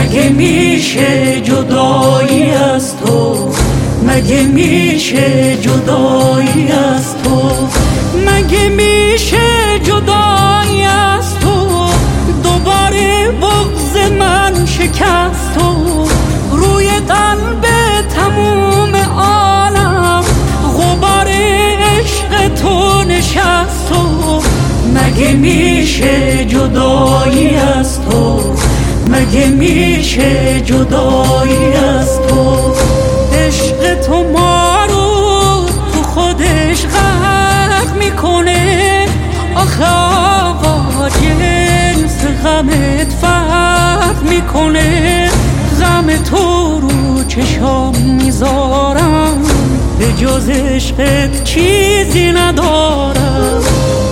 مگه میشه جدایی از تو؟ مگه میشه جدایی از تو؟ مگه میشه جدایی از تو؟ دوباره بغض من شکست تو، روی قلب تموم عالم غبار عشق تو نشست تو. مگه میشه جدایی از تو؟ مگه میشه جدایی از تو؟ عشق تو ما رو تو خودش غرق میکنه، آخه آقا جنس غمت فرق میکنه. غم تو رو چشام میذارم، به جز عشقت چیزی ندارم.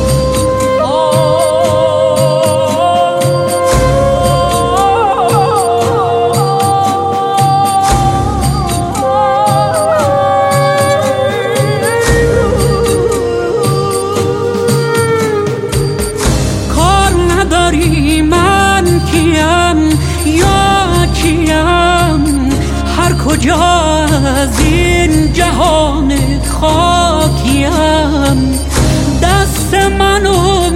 من کیم یا کیم، هر کجا از این جهان خاکیم. دست منو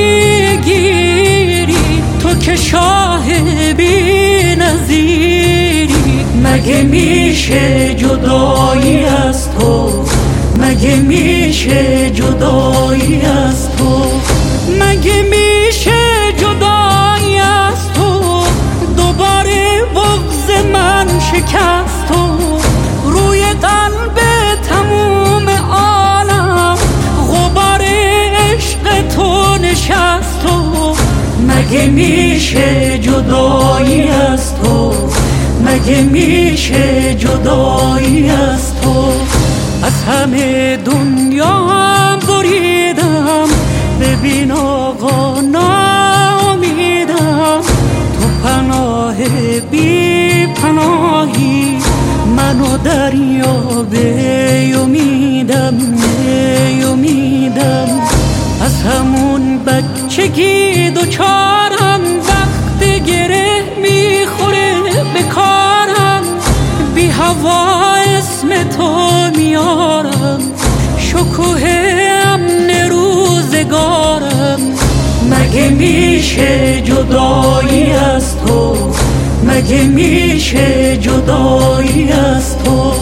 میگیری تو که شاه بی نظیری. مگه میشه جدایی از تو؟ مگه میشه جدایی از تو؟ مگه میشه جدایی از تو؟ دوباره بغض من شکست تو، روی قلب تموم عالم غبار عشق تو نشست تو. مگه میشه جدایی از تو؟ مگه میشه جدایی از تو؟ از همه دنیا هم بریدم، ببین آقا ناامیدم. تو پناه بی پناهی، منو دریاب امیدم امیدم. از همون بچگی دوچارم، وقت گره میخوره به کارم. بی هوا اسم تو میارم، شکوه امن روزگارم. مگه میشه جدایی از تو؟ مگه میشه جدایی از تو؟